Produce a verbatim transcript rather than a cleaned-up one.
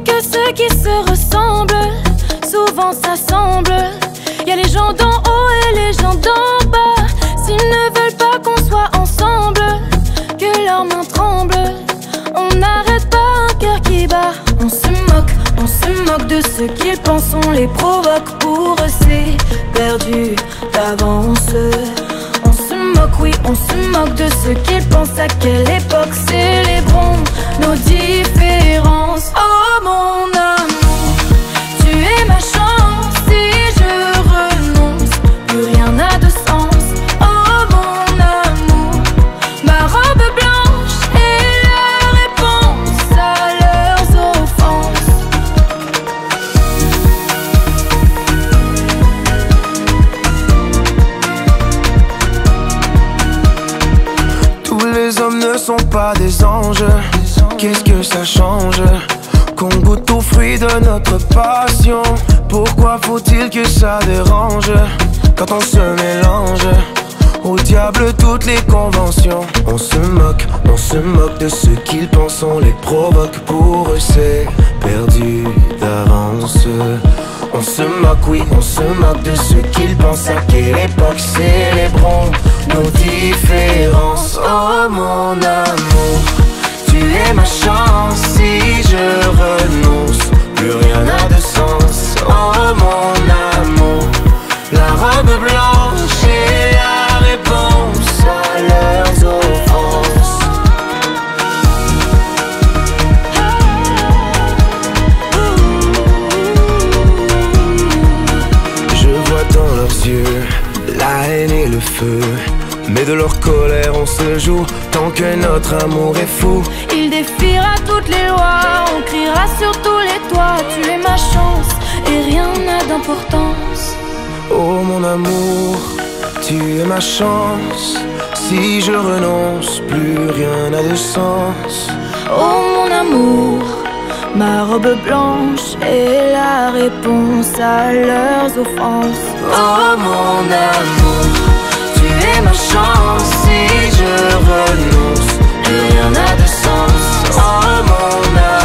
que ceux qui se ressemblent souvent s'assemblent. Y'a les gens d'en haut et les gens d'en bas. S'ils ne veulent pas qu'on soit ensemble, que leurs mains tremblent. On n'arrête pas un cœur qui bat. On se moque, on se moque de ce qu'ils pensent. On les provoque, pour eux c'est perdu d'avance. On se moque, oui, on se moque de ce qu'ils pensent. À quelle époque célébrons nos différences. Oh mon amour, tu es ma chance. Si je renonce, plus rien n'a de sens. Oh mon amour, ma robe blanche est la réponse à leurs offenses. Tous les hommes ne sont pas des anges. Qu'est-ce que ça change qu'on goûte aux fruits de notre passion? Pourquoi faut-il que ça dérange quand on se mélange? Au diable toutes les conventions. On se moque, on se moque de ce qu'ils pensent. On les provoque, pour eux c'est perdu d'avance. On se moque, oui, on se moque de ce qu'ils pensent. À quelle époque célébrons nos différences. Oh mon amour, tu es ma chance. Si je renonce, plus rien n'a de sens. Oh mon amour, la robe blanche est la réponse à leurs offenses. Je vois dans leurs yeux la haine et le feu, mais de leur colère on se joue tant que notre amour est fou. Il défiera toutes les lois, on criera sur tous les toits. Tu es ma chance et rien n'a d'importance. Oh mon amour, tu es ma chance. Si je renonce, plus rien n'a de sens. Oh mon amour, ma robe blanche est la réponse à leurs offenses. Oh mon amour, tu es ma chance. Si je renonce, plus rien n'a de sens. Oh mon amour.